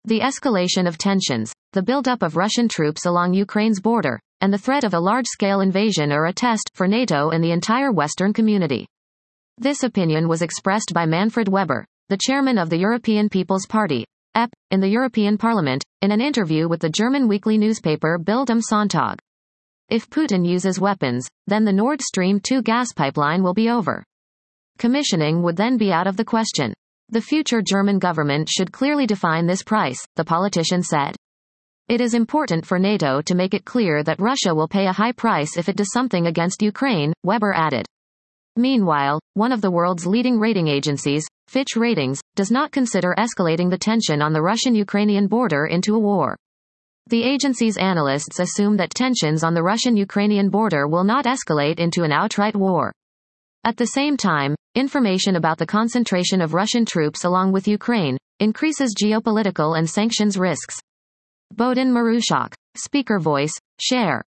The escalation of tensions, the buildup of Russian troops along Ukraine's border, and the threat of a large-scale invasion are a test for NATO and the entire Western community. This opinion was expressed by Manfred Weber, the chairman of the European People's Party, EP, in the European Parliament, in an interview with the German weekly newspaper Bild am Sonntag. If Putin uses weapons, then the Nord Stream 2 gas pipeline will be over. Commissioning would then be out of the question. The future German government should clearly define this price, the politician said. It is important for NATO to make it clear that Russia will pay a high price if it does something against Ukraine, Weber added. Meanwhile, one of the world's leading rating agencies, Fitch Ratings, does not consider escalating the tension on the Russian-Ukrainian border into a war. The agency's analysts assume that tensions on the Russian-Ukrainian border will not escalate into an outright war. At the same time, information about the concentration of Russian troops along with Ukraine increases geopolitical and sanctions risks. Bodin Marushak. Speaker voice, share.